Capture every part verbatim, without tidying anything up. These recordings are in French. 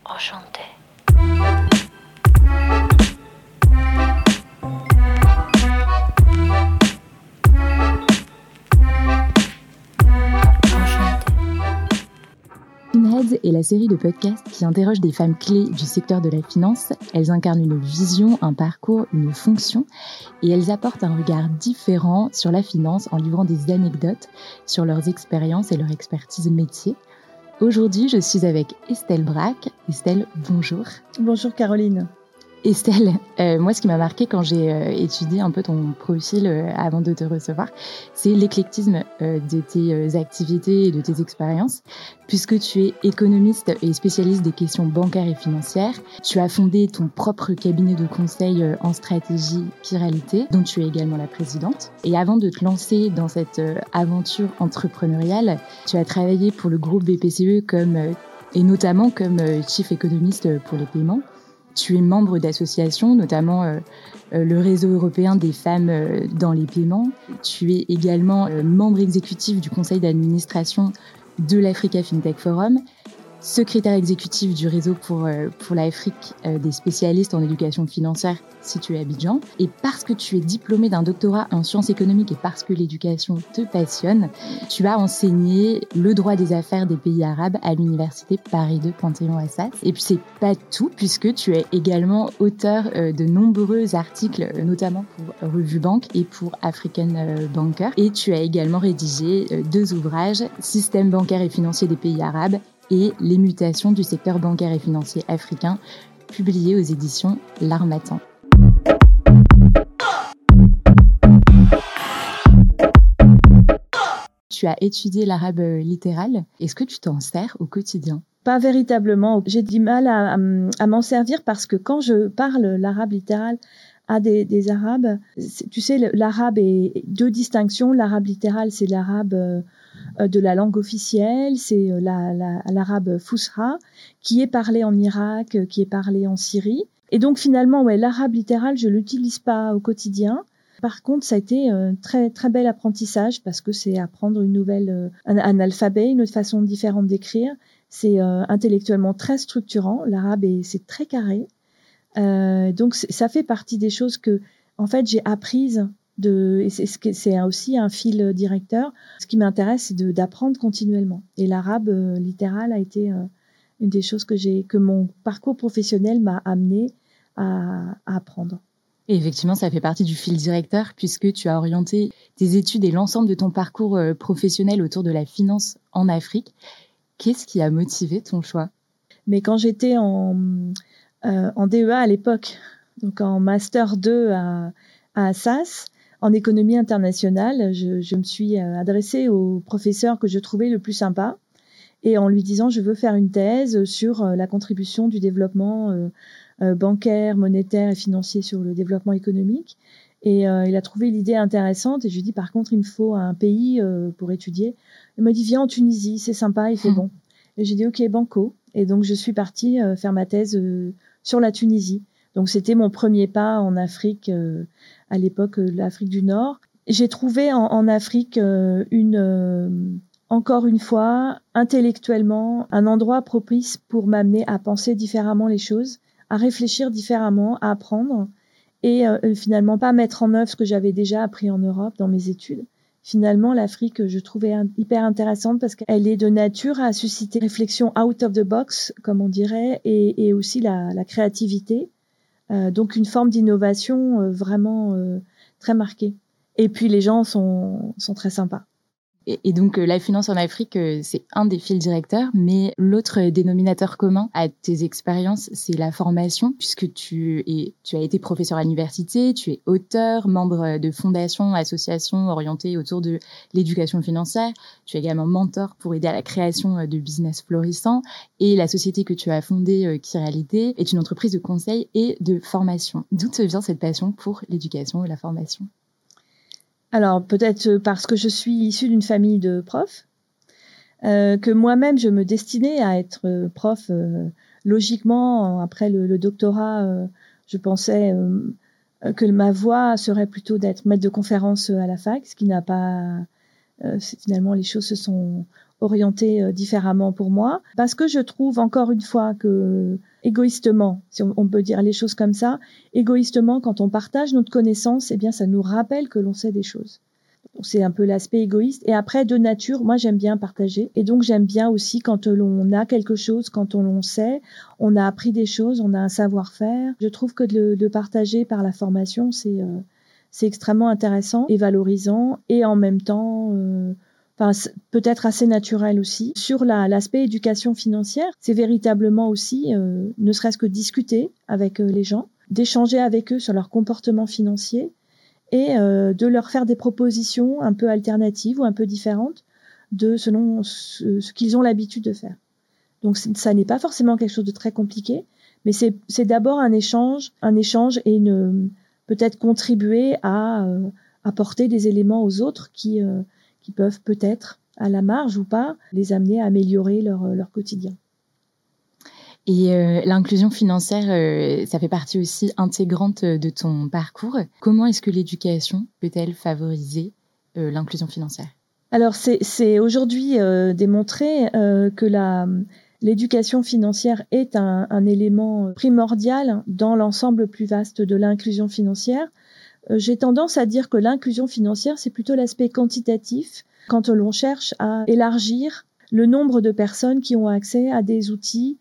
Enchantée. Pinheads est la série de podcasts qui interroge des femmes clés du secteur de la finance. Elles incarnent une vision, un parcours, une fonction et elles apportent un regard différent sur la finance en livrant des anecdotes sur leurs expériences et leur expertise métier. Aujourd'hui, je suis avec Estelle Braque. Estelle, bonjour. Bonjour Caroline. Estelle, euh, moi ce qui m'a marqué quand j'ai euh, étudié un peu ton profil euh, avant de te recevoir, c'est l'éclectisme euh, de tes euh, activités et de tes expériences, puisque tu es économiste et spécialiste des questions bancaires et financières. Tu as fondé ton propre cabinet de conseil euh, en stratégie Chiralité, dont tu es également la présidente. Et avant de te lancer dans cette euh, aventure entrepreneuriale, tu as travaillé pour le groupe B P C E comme, euh, et notamment comme euh, chief économiste pour les paiements. Tu es membre d'associations, notamment euh, euh, le réseau européen des femmes euh, dans les paiements. Tu es également euh, membre exécutif du conseil d'administration de l'Africa FinTech Forum, secrétaire exécutif du réseau pour, euh, pour l'Afrique euh, des spécialistes en éducation financière situé à Abidjan. Et parce que tu es diplômé d'un doctorat en sciences économiques et parce que l'éducation te passionne, tu as enseigné le droit des affaires des pays arabes à l'université Paris deux Panthéon-Assas. Et puis c'est pas tout, puisque tu es également auteur euh, de nombreux articles, euh, notamment pour Revue Banque et pour African euh, Banker. Et tu as également rédigé euh, deux ouvrages, Système bancaire et financier des pays arabes et les mutations du secteur bancaire et financier africain, publié aux éditions L'Harmattan. Tu as étudié l'arabe littéral. Est-ce que tu t'en sers au quotidien ? Pas véritablement. J'ai du mal à, à, à m'en servir parce que quand je parle l'arabe littéral à des, des arabes, tu sais, l'arabe est deux distinctions. L'arabe littéral, c'est l'arabe euh, de la langue officielle, c'est la, la, l'arabe Fusha, qui est parlé en Irak, qui est parlé en Syrie. Et donc finalement, ouais, l'arabe littéral, je l'utilise pas au quotidien. Par contre, ça a été un très très bel apprentissage parce que c'est apprendre une nouvelle, un, un alphabet, une autre façon différente d'écrire. C'est euh, intellectuellement très structurant. L'arabe est, c'est très carré. Euh, donc ça fait partie des choses que, en fait, j'ai apprises. De, et c'est, c'est aussi un fil directeur. Ce qui m'intéresse, c'est de, d'apprendre continuellement. Et l'arabe euh, littéral a été euh, une des choses que j'ai, que mon parcours professionnel m'a amené à, à apprendre. Et effectivement, ça fait partie du fil directeur puisque tu as orienté tes études et l'ensemble de ton parcours euh, professionnel autour de la finance en Afrique. Qu'est-ce qui a motivé ton choix ? Mais quand j'étais en, euh, en D E A à l'époque, donc en master deux à, à Assas, en économie internationale, je, je me suis adressée au professeur que je trouvais le plus sympa et en lui disant je veux faire une thèse sur la contribution du développement euh, euh, bancaire, monétaire et financier sur le développement économique. Et euh, il a trouvé l'idée intéressante et je lui ai dit par contre il me faut un pays euh, pour étudier. Il m'a dit viens en Tunisie, c'est sympa, il fait bon. Et j'ai dit ok banco. Et donc je suis partie euh, faire ma thèse euh, sur la Tunisie. Donc c'était mon premier pas en Afrique, euh, à l'époque euh, l'Afrique du Nord. J'ai trouvé en, en Afrique euh, une, euh, encore une fois, intellectuellement, un endroit propice pour m'amener à penser différemment les choses, à réfléchir différemment, à apprendre et euh, finalement pas mettre en œuvre ce que j'avais déjà appris en Europe dans mes études. Finalement, l'Afrique, je trouvais un, hyper intéressante parce qu'elle est de nature à susciter réflexion out of the box, comme on dirait, et, et aussi la, la créativité. Euh, donc une forme d'innovation euh, vraiment euh, très marquée. Et puis les gens sont, sont très sympas. Et, et donc euh, la finance en Afrique, euh, c'est un des fils directeurs, mais l'autre dénominateur commun à tes expériences, c'est la formation, puisque tu, es, tu as été professeur à l'université, tu es auteur, membre de fondations, associations orientées autour de l'éducation financière, tu es également mentor pour aider à la création de business florissants, et la société que tu as fondée, euh, Chiralité, est une entreprise de conseil et de formation. D'où te vient cette passion pour l'éducation et la formation ? Alors, peut-être parce que je suis issue d'une famille de profs, euh, que moi-même, je me destinais à être prof. Euh, logiquement, après le, le doctorat, euh, je pensais euh, que ma voie serait plutôt d'être maître de conférence à la fac, ce qui n'a pas, euh, finalement, les choses se sont orientées euh, différemment pour moi. Parce que je trouve, encore une fois, que égoïstement, si on, on peut dire les choses comme ça, égoïstement, quand on partage notre connaissance, eh bien, ça nous rappelle que l'on sait des choses. C'est un peu l'aspect égoïste. Et après, de nature, moi, j'aime bien partager. Et donc, j'aime bien aussi quand l'on a quelque chose, quand on, on sait, on a appris des choses, on a un savoir-faire. Je trouve que de le de partager par la formation, c'est euh, c'est extrêmement intéressant et valorisant. Et en même temps, euh, enfin, peut-être assez naturel aussi. Sur la, l'aspect éducation financière, c'est véritablement aussi, euh, ne serait-ce que discuter avec euh, les gens, d'échanger avec eux sur leur comportement financier, et euh, de leur faire des propositions un peu alternatives ou un peu différentes de selon ce, ce qu'ils ont l'habitude de faire. Donc ça n'est pas forcément quelque chose de très compliqué, mais c'est, c'est d'abord un échange, un échange et une, peut-être contribuer à euh, apporter des éléments aux autres qui, euh, qui peuvent peut-être, à la marge ou pas, les amener à améliorer leur, leur quotidien. Et euh, l'inclusion financière, euh, ça fait partie aussi intégrante de ton parcours. Comment est-ce que l'éducation peut-elle favoriser euh, l'inclusion financière ? Alors, c'est, c'est aujourd'hui euh, démontré euh, que la, l'éducation financière est un, un élément primordial dans l'ensemble plus vaste de l'inclusion financière. Euh, j'ai tendance à dire que l'inclusion financière, c'est plutôt l'aspect quantitatif quand l'on cherche à élargir le nombre de personnes qui ont accès à des outils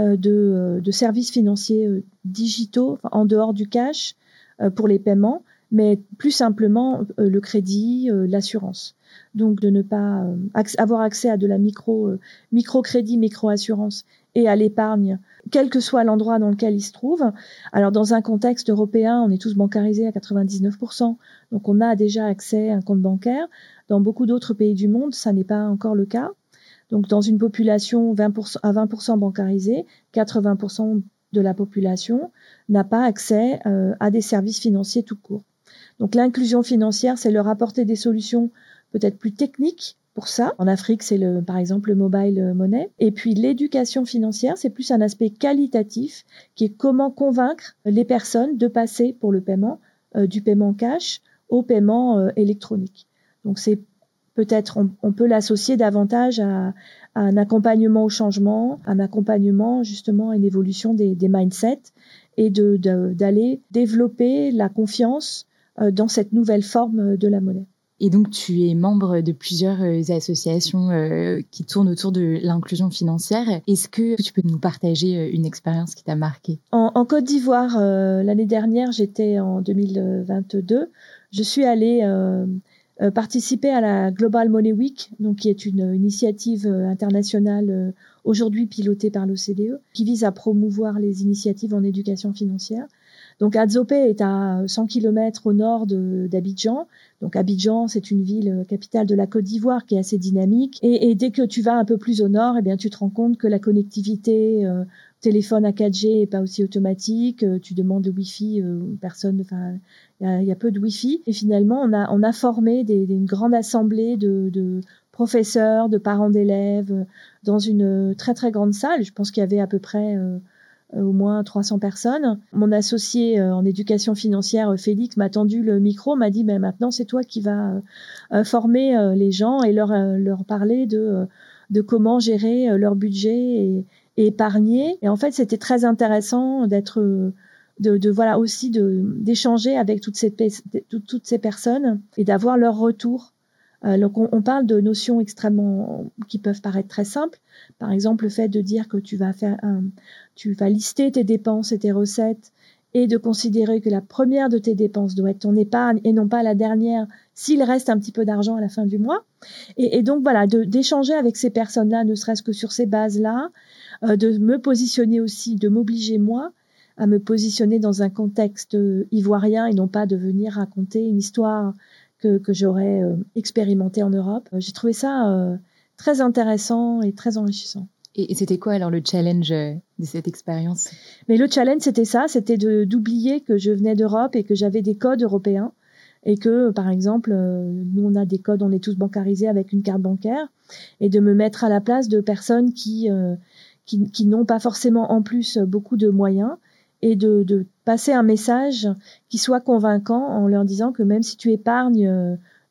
De, de services financiers digitaux en dehors du cash pour les paiements, mais plus simplement le crédit, l'assurance. Donc de ne pas avoir accès à de la micro, microcrédit, micro-assurance et à l'épargne, quel que soit l'endroit dans lequel il se trouve. Alors dans un contexte européen, on est tous bancarisés à quatre-vingt-dix-neuf pour cent, donc on a déjà accès à un compte bancaire. Dans beaucoup d'autres pays du monde, ça n'est pas encore le cas. Donc, dans une population vingt pour cent à vingt pour cent bancarisée, quatre-vingts pour cent de la population n'a pas accès euh, à des services financiers tout court. Donc, l'inclusion financière, c'est leur apporter des solutions peut-être plus techniques pour ça. En Afrique, c'est le, par exemple le mobile money. Et puis, l'éducation financière, c'est plus un aspect qualitatif qui est comment convaincre les personnes de passer pour le paiement, euh, du paiement cash au paiement euh, électronique. Donc, c'est peut-être on, on peut l'associer davantage à, à un accompagnement au changement, un accompagnement justement à une évolution des, des mindsets et de, de, d'aller développer la confiance euh, dans cette nouvelle forme de la monnaie. Et donc, tu es membre de plusieurs associations euh, qui tournent autour de l'inclusion financière. Est-ce que tu peux nous partager une expérience qui t'a marquée ? En, en Côte d'Ivoire, euh, l'année dernière, j'étais en deux mille vingt-deux, je suis allée euh, Euh, participer à la Global Money Week, donc qui est une initiative euh, internationale euh, aujourd'hui pilotée par l'O C D E, qui vise à promouvoir les initiatives en éducation financière. Donc Adzopé est à cent kilomètres au nord de, d'Abidjan. Donc Abidjan, c'est une ville capitale de la Côte d'Ivoire qui est assez dynamique. Et, et dès que tu vas un peu plus au nord, eh bien tu te rends compte que la connectivité euh, téléphone à quatre G est pas aussi automatique. Euh, tu demandes le Wi-Fi, euh, personne, enfin il y a, y a peu de Wi-Fi. Et finalement, on a on a formé des, des, une grande assemblée de, de professeurs, de parents d'élèves euh, dans une très très grande salle. Je pense qu'il y avait à peu près euh, au moins trois cents personnes. Mon associé euh, en éducation financière, Félix, m'a tendu le micro, m'a dit ben, « Maintenant, c'est toi qui vas euh, former euh, les gens et leur, euh, leur parler de, euh, de comment gérer euh, leur budget et, et épargner. » Et en fait, c'était très intéressant d'être, de, de voilà aussi de, d'échanger avec toutes ces, toutes, toutes ces personnes et d'avoir leur retour. Euh, donc on, on parle de notions extrêmement qui peuvent paraître très simples. Par exemple, le fait de dire que tu vas faire un, tu vas lister tes dépenses et tes recettes et de considérer que la première de tes dépenses doit être ton épargne et non pas la dernière s'il reste un petit peu d'argent à la fin du mois. Et, et donc voilà, de, d'échanger avec ces personnes-là, ne serait-ce que sur ces bases-là, euh, de me positionner aussi, de m'obliger moi à me positionner dans un contexte ivoirien et non pas de venir raconter une histoire que, que j'aurais euh, expérimenté en Europe. Euh, j'ai trouvé ça euh, très intéressant et très enrichissant. Et, et c'était quoi alors le challenge de cette expérience ? Mais le challenge, c'était ça, c'était de, d'oublier que je venais d'Europe et que j'avais des codes européens et que, par exemple, euh, nous, on a des codes, on est tous bancarisés avec une carte bancaire, et de me mettre à la place de personnes qui, euh, qui, qui n'ont pas forcément en plus beaucoup de moyens, et de, de passer un message qui soit convaincant en leur disant que même si tu épargnes, euh,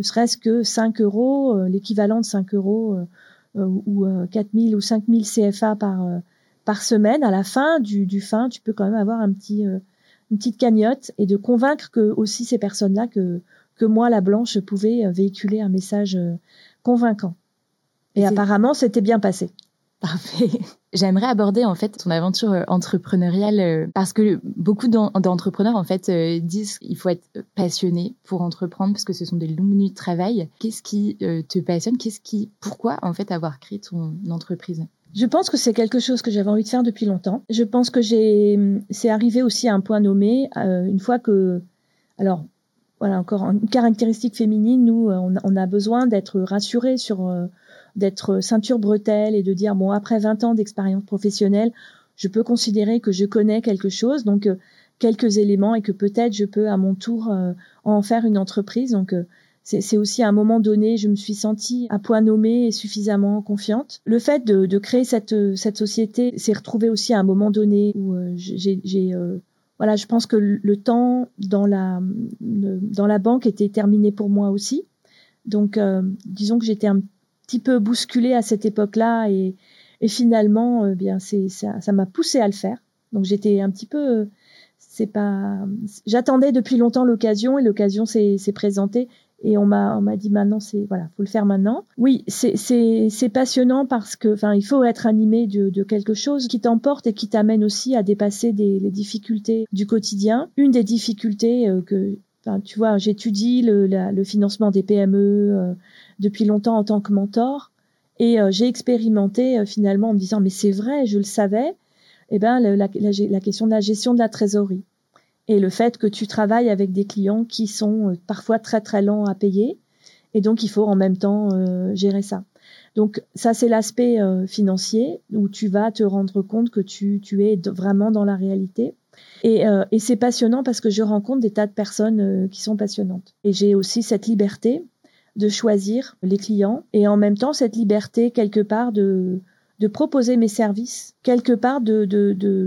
ne serait-ce que cinq euros, euh, l'équivalent de cinq euros euh, euh, ou euh, quatre mille ou cinq mille C F A par, euh, par semaine, à la fin du, du fin, tu peux quand même avoir un petit, euh, une petite cagnotte et de convaincre que aussi ces personnes-là que, que moi, la blanche, pouvais véhiculer un message euh, convaincant. Et, et apparemment, c'était bien passé. Parfait. J'aimerais aborder en fait ton aventure euh, entrepreneuriale euh, parce que beaucoup d'en- d'entrepreneurs en fait euh, disent qu'il faut être passionné pour entreprendre parce que ce sont des longues nuits de travail. Qu'est-ce qui euh, te passionne? Qu'est-ce qui, pourquoi en fait avoir créé ton entreprise? Je pense que c'est quelque chose que j'avais envie de faire depuis longtemps. Je pense que j'ai, c'est arrivé aussi à un point nommé euh, une fois que, alors voilà encore une caractéristique féminine, nous on, on a besoin d'être rassurés sur euh, d'être ceinture bretelle et de dire bon après vingt ans d'expérience professionnelle, je peux considérer que je connais quelque chose, donc euh, quelques éléments et que peut-être je peux à mon tour euh, en faire une entreprise. Donc euh, c'est, c'est aussi à un moment donné, je me suis sentie à point nommé et suffisamment confiante. Le fait de, de créer cette cette société s'est retrouvé aussi à un moment donné où euh, j'ai, j'ai euh, voilà, je pense que le temps dans la dans la banque était terminé pour moi aussi. Donc euh, disons que j'étais un petit peu bousculée à cette époque-là et, et finalement, euh, bien, c'est, ça, ça m'a poussée à le faire. Donc j'étais un petit peu, euh, c'est pas, j'attendais depuis longtemps l'occasion et l'occasion s'est, s'est présentée et on m'a, on m'a dit maintenant c'est, voilà, faut le faire maintenant. Oui, c'est, c'est, c'est passionnant parce que, enfin, il faut être animé de, de quelque chose qui t'emporte et qui t'amène aussi à dépasser des, les difficultés du quotidien. Une des difficultés euh, que Enfin, tu vois, j'étudie le, la, le financement des P M E euh, depuis longtemps en tant que mentor et euh, j'ai expérimenté euh, finalement en me disant mais c'est vrai, je le savais, eh ben le, la, la, la question de la gestion de la trésorerie et le fait que tu travailles avec des clients qui sont euh, parfois très très lents à payer et donc il faut en même temps euh, gérer ça. Donc ça c'est l'aspect euh, financier où tu vas te rendre compte que tu, tu es vraiment dans la réalité. Et, euh, et c'est passionnant parce que je rencontre des tas de personnes euh, qui sont passionnantes. Et j'ai aussi cette liberté de choisir les clients et en même temps cette liberté quelque part de, de proposer mes services, quelque part de... de, de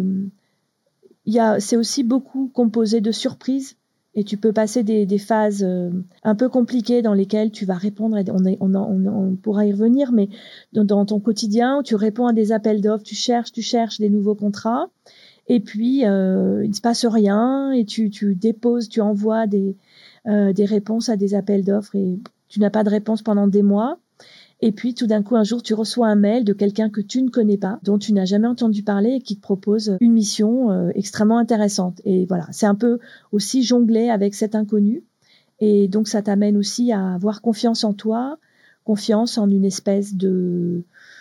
il y a, c'est aussi beaucoup composé de surprises et tu peux passer des, des phases euh, un peu compliquées dans lesquelles tu vas répondre, et on, est, on, on, on pourra y revenir, mais dans, dans ton quotidien, tu réponds à des appels d'offres, tu cherches, tu cherches des nouveaux contrats. Et puis, euh, il ne se passe rien et tu, tu déposes, tu envoies des, euh, des réponses à des appels d'offres et tu n'as pas de réponse pendant des mois. Et puis, tout d'un coup, un jour, tu reçois un mail de quelqu'un que tu ne connais pas, dont tu n'as jamais entendu parler et qui te propose une mission euh, extrêmement intéressante. Et voilà, c'est un peu aussi jongler avec cet inconnu. Et donc, ça t'amène aussi à avoir confiance en toi, confiance en une espèce de...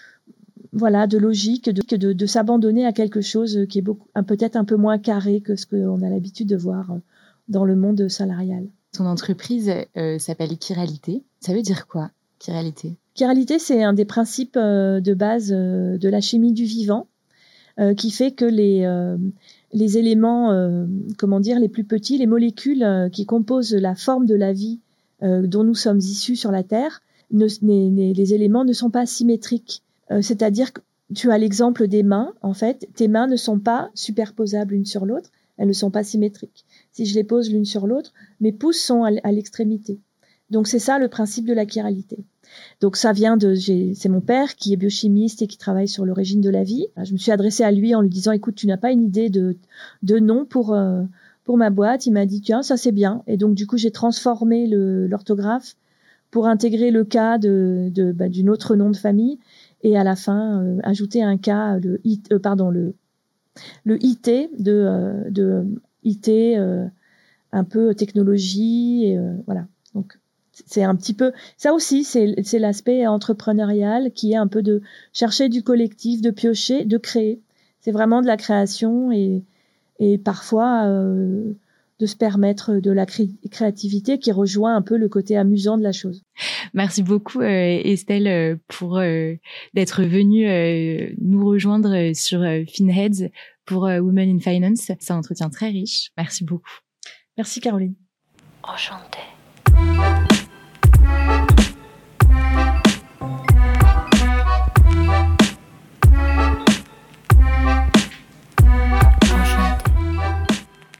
voilà, de logique, de, de, de s'abandonner à quelque chose qui est beaucoup, un, peut-être un peu moins carré que ce qu'on a l'habitude de voir dans le monde salarial. Ton entreprise euh, s'appelle Chiralité. Ça veut dire quoi, Chiralité? Chiralité, c'est un des principes euh, de base euh, de la chimie du vivant euh, qui fait que les, euh, les éléments, euh, comment dire, les plus petits, les molécules euh, qui composent la forme de la vie euh, dont nous sommes issus sur la Terre, ne, les, les éléments ne sont pas symétriques. Euh, c'est-à-dire que tu as l'exemple des mains, en fait, tes mains ne sont pas superposables l'une sur l'autre, elles ne sont pas symétriques. Si je les pose l'une sur l'autre, mes pouces sont à, à l'extrémité. Donc c'est ça le principe de la chiralité. Donc ça vient de, j'ai, c'est mon père qui est biochimiste et qui travaille sur l'origine de la vie. Je me suis adressée à lui en lui disant, écoute, tu n'as pas une idée de, de nom pour, euh, pour ma boîte. Il m'a dit, tiens, ça c'est bien. Et donc du coup, j'ai transformé le, l'orthographe pour intégrer le K de, de, bah, d'une autre nom de famille. Et à la fin, euh, ajouter un K, le, I, euh, pardon, le, le I T de, euh, de I T, euh, un peu technologie, et, euh, voilà. Donc, c'est un petit peu, ça aussi, c'est, c'est l'aspect entrepreneurial qui est un peu de chercher du collectif, de piocher, de créer. C'est vraiment de la création et, et parfois euh, de se permettre de la cré- créativité qui rejoint un peu le côté amusant de la chose. Merci beaucoup euh, Estelle pour euh, d'être venue euh, nous rejoindre sur euh, Finheads pour euh, Women in Finance. C'est un entretien très riche. Merci beaucoup. Merci Caroline. Enchantée.